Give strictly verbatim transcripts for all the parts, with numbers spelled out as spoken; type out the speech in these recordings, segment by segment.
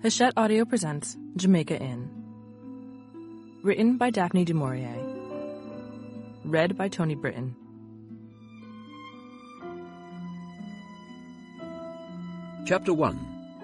Hachette Audio presents Jamaica Inn. Written by Daphne du Maurier. Read by Tony Britton. Chapter one.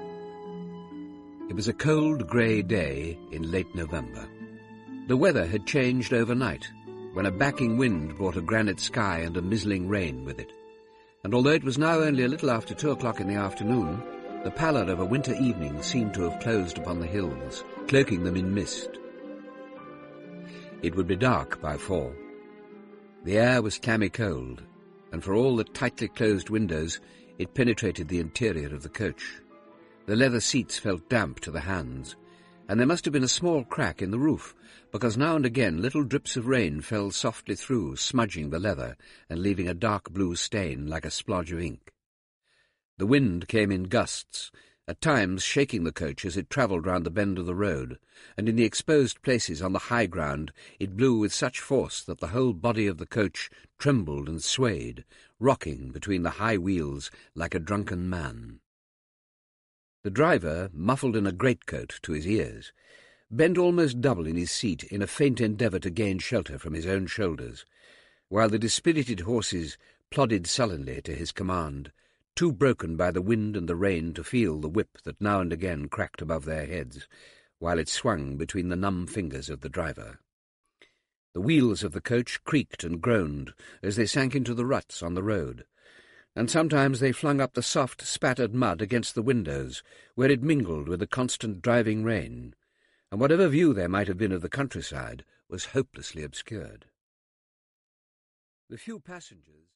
It was a cold, grey day in late November. The weather had changed overnight, when a backing wind brought a granite sky and a mizzling rain with it. And although it was now only a little after two o'clock in the afternoon, the pallor of a winter evening seemed to have closed upon the hills, cloaking them in mist. It would be dark by four. The air was clammy cold, and for all the tightly closed windows, it penetrated the interior of the coach. The leather seats felt damp to the hands, and there must have been a small crack in the roof, because now and again little drips of rain fell softly through, smudging the leather and leaving a dark blue stain like a splodge of ink. The wind came in gusts, at times shaking the coach as it travelled round the bend of the road, and in the exposed places on the high ground it blew with such force that the whole body of the coach trembled and swayed, rocking between the high wheels like a drunken man. The driver, muffled in a greatcoat to his ears, bent almost double in his seat in a faint endeavour to gain shelter from his own shoulders, while the dispirited horses plodded sullenly to his command, too broken by the wind and the rain to feel the whip that now and again cracked above their heads, while it swung between the numb fingers of the driver. The wheels of the coach creaked and groaned as they sank into the ruts on the road, and sometimes they flung up the soft, spattered mud against the windows, where it mingled with the constant driving rain, and whatever view there might have been of the countryside was hopelessly obscured. The few passengers